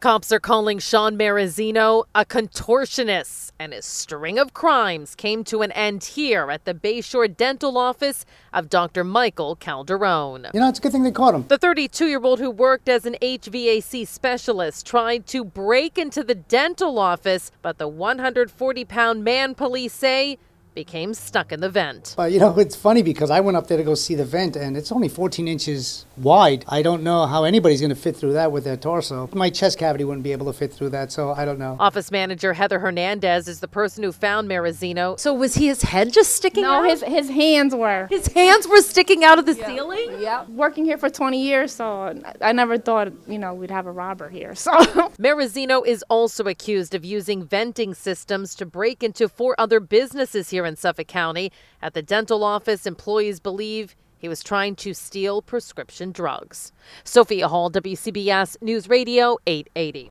Cops are calling Sean Marazzino a contortionist, and his string of crimes came to an end here at the Bayshore dental office of Dr. Michael Calderone. It's a good thing they caught him. The 32-year-old who worked as an HVAC specialist tried to break into the dental office, but the 140-pound man, police say, became stuck in the vent. It's funny because I went up there to go see the vent, and it's only 14 inches wide. I don't know how anybody's going to fit through that with their torso. My chest cavity wouldn't be able to fit through that, so I don't know. Office manager Heather Hernandez is the person who found Marazzino. So was his head just sticking out? No, his hands were. His hands were sticking out of the ceiling? Yeah. Working here for 20 years, so I never thought, we'd have a robber here. So Marazzino is also accused of using venting systems to break into 4 other businesses here in Suffolk County. At the dental office, employees believe he was trying to steal prescription drugs. Sophia Hall, WCBS News Radio 880.